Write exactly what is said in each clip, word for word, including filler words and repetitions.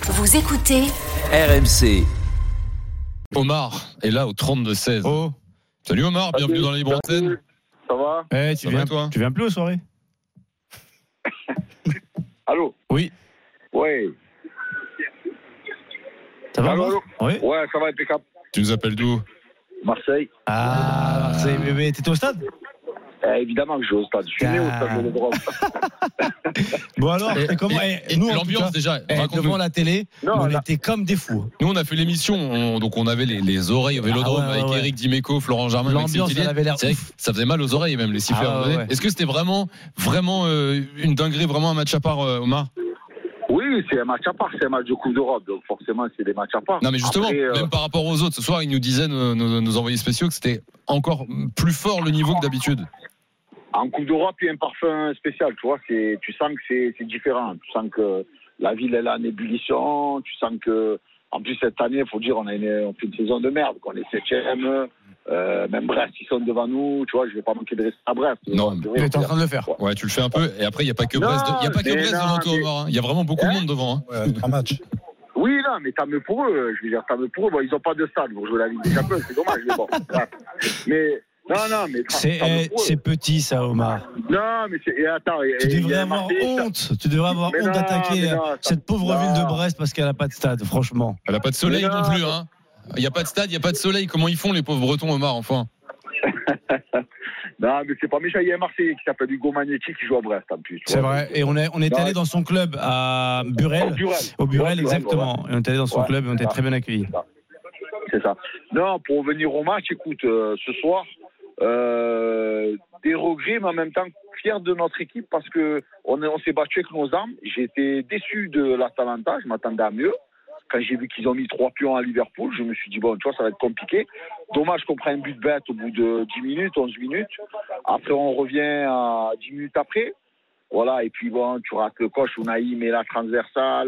Vous écoutez R M C. Omar est là au trente-deux seize. Oh. Salut Omar, bienvenue dans la libre antenne. Ça va? Eh, tu Ça viens, va, toi tu viens plus aux soirées? Allô? Oui. Ouais. Ça va? Allô, allô? Oui. Ouais, ça va impeccable. Tu nous appelles d'où? Marseille. Ah, Marseille. Mais, mais t'étais au stade? Eh, évidemment que je suis au stade. Je suis né au stade de Vélodrome. Bon alors, Et, et comment et, et et nous, en l'ambiance tout cas, déjà. eh, raconte-nous. devant la télé, Non, on là- était comme des fous. Nous on a fait l'émission, on- donc on avait les, les oreilles au Vélodrome Ah ouais, avec ouais, Eric Dimeco, Florent Germain, L'ambiance, Maxime Tillier. elle avait l'air C'est vrai ouf. que ça faisait mal aux oreilles même les sifflets. Ah à un moment ouais, donné. ouais. Est-ce que c'était vraiment, vraiment euh, une dinguerie, vraiment un match à part, euh, Omar? Oui, c'est un match à part. C'est un match de Coupe d'Europe. Donc forcément, c'est des matchs à part. Non mais justement, Après, euh, même par rapport aux autres, ce soir ils nous disaient, nos, nos- nos envoyés spéciaux, que c'était encore plus fort le niveau que d'habitude. en Coupe d'Europe, il y a un parfum spécial. Tu vois, c'est, tu sens que c'est, c'est différent. Tu sens que la ville elle est en ébullition. Tu sens que, en plus cette année, il faut dire, on a une, on fait une saison de merde. On est septième. Euh, même Brest, ils sont devant nous. Tu vois, je vais pas manquer de rester à Brest. Non, C'est vrai, Mais t'es en c'est- train de le faire. Ouais, tu le fais un peu. Et après, il n'y a pas que Non, Brest, il y a pas que mais Brest non, devant toi, mais- Omar. hein. Il y a vraiment beaucoup de Hein monde devant. hein. Ouais, trois matchs. Oui, non, mais tant mieux pour eux. Je veux dire, tant mieux pour eux. Bon, ils n'ont pas de stade pour jouer la Ligue des Champions. C'est dommage, mais bon. Bref. Mais, non, non, mais tant- C'est, tant mieux eh, pour eux. c'est petit ça, Omar. Non, mais c'est. Et attends, et- Tu et il y devrais a avoir Marseille, ça- honte. Tu devrais avoir Mais honte non, d'attaquer mais non, ça- cette pauvre non. ville de Brest parce qu'elle n'a pas de stade, franchement. Elle n'a pas de soleil Mais non, non, plus. mais- Hein. Il n'y a pas de stade, il n'y a pas de soleil. Comment ils font les pauvres Bretons, Omar, enfin? Non, mais c'est pas méchant. Il y a un Marseillais qui s'appelle Hugo Magnetti qui joue à Brest en plus. tu C'est vois. vrai. Et on est, on est Non, allé dans son club à Burel. Au Burel. Au Burel, Ouais, exactement. Et on est allé dans son Ouais, club et on était c'est très bien accueillis. C'est ça. Non, pour revenir au match, écoute, euh, ce soir, euh, des regrets, mais en même temps fier de notre équipe parce que on, est- on s'est battu avec nos armes. J'ai été déçu de l'Atalanta, je m'attendais à mieux. Quand j'ai vu qu'ils ont mis trois pions à Liverpool, je me suis dit, bon, tu vois, ça va être compliqué. Dommage qu'on prenne un but bête au bout de dix minutes, onze minutes. Après, on revient à dix minutes après. Voilà, et puis bon, tu rates le coche, Unai met la transversale.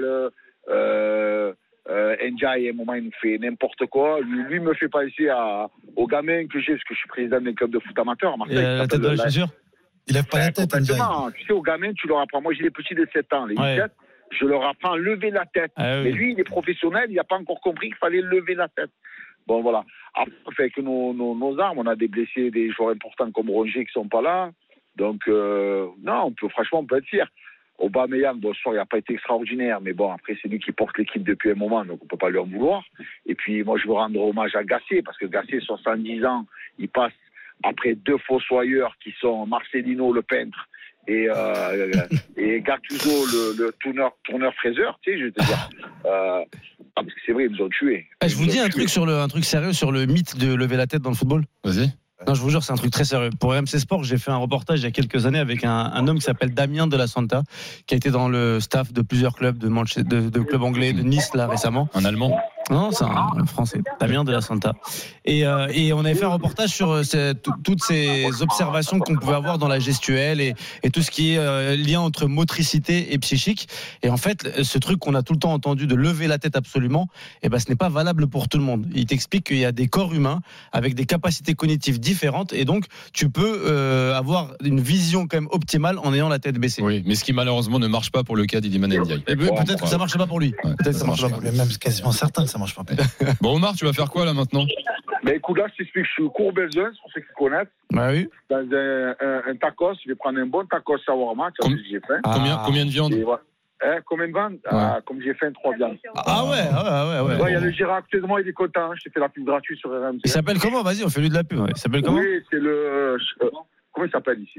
Euh, euh, Ndiaye, à un moment, il nous fait n'importe quoi. Lui, lui me fait penser à, au gamin que j'ai, parce que je suis président d'un club de foot amateur à Marseille. Et qui la tête s'appelle dans les la- chaussures? Il lève pas la tête, Ndiaye. Complètement. Tu sais, aux gamins, tu leur apprends. Moi, j'ai des petits de sept ans, les Ouais. dix-sept. Je leur apprends à lever la tête. Ah Mais oui. lui, il est professionnel, il n'a pas encore compris qu'il fallait lever la tête. Bon, voilà. Après, avec nos, nos, nos armes, on a des blessés, des joueurs importants comme Rongier qui sont pas là. Donc, euh, non, on peut, franchement, on peut être fier. Aubameyang, bon, ce soir, il n'a pas été extraordinaire, mais bon, après, c'est lui qui porte l'équipe depuis un moment, donc on peut pas lui en vouloir. Et puis, moi, je veux rendre hommage à Gasset, parce que Gasset, soixante-dix ans, il passe après deux fossoyeurs qui sont Marcelino, le peintre, et, euh, et Gattuso, le, le tourneur, tourneur fraiseur, tu sais, je veux te dire. Euh, parce que c'est vrai, ils nous ont tués. Eh, je vous Ils nous dis ont un tués. truc sur le, un truc sérieux sur le mythe de lever la tête dans le football. Vas-y. Non, je vous jure, c'est un truc très sérieux. Pour R M C Sport, j'ai fait un reportage il y a quelques années avec un, un homme qui s'appelle Damien de la Santa, qui a été dans le staff de plusieurs clubs de, Manche- de, de clubs anglais, de Nice là récemment. Un Allemand. Non, c'est un, un Français, Damien de la Santa. Et, euh, et on avait fait un reportage sur euh, ces- tout- toutes ces observations qu'on pouvait avoir dans la gestuelle et, et tout ce qui est euh, lien entre motricité et psychique. Et en fait, ce truc qu'on a tout le temps entendu de lever la tête absolument, eh ben, ce n'est pas valable pour tout le monde. Il t'explique qu'il y a des corps humains avec des capacités cognitives différentes et donc tu peux euh, avoir une vision quand même optimale en ayant la tête baissée. Oui, mais ce qui malheureusement ne marche pas pour le cas d'Iliman Ndiaye. Et peut- peut-être que ça marche pas pour lui. Ouais. Peut-être que ça marche pas pour lui. Même quasiment certain que ça marche pas. Bon, Omar, tu vas faire quoi là maintenant? Mais écoute, là, je t'explique, je suis au cours Belzun, pour ceux qui connaissent, Bah oui. dans un, un, un tacos, je vais prendre un bon tacos shawarma, tu vois Com- ce que j'ai fait. Combien, Ah. combien de viande? Et voilà. Hein, combien de ventes ah, Comme j'ai fait, trois viandes. Ah ouais, ah ouais, ah ouais. ouais. Ouais, il y a le gérant actuellement, il est content. Je t'ai fait la pub gratuite sur R M C. Il s'appelle comment? Vas-y, on fait lui de la pub. ouais. Il s'appelle comment? Oui, c'est le. euh, comment il s'appelle ici?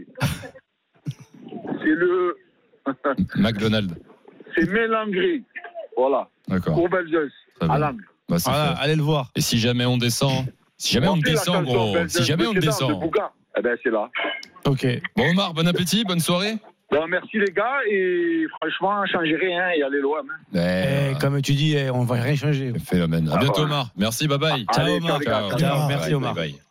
C'est le. McDonald's. C'est Mélangri. Voilà. D'accord. Courbelzeus, Très bien. à l'angle. Bah, c'est Voilà, fait. allez le voir. Et si jamais on descend, si jamais Vous on rappelez la descend, chanson gros, Belzunce si jamais de on Cédar, de descend. Bouga, eh ben, c'est là. Ok. Bon, Omar, bon appétit, bonne soirée. Bon, merci les gars, et franchement, changez rien, et allez loin. Hein. Eh, comme tu dis, eh, on va rien changer. Phénomène. À bientôt, Omar. Merci, bye bye. Allez, Ciao, Omar. ciao, les gars. Ciao, merci, Bye, Omar. bye, bye.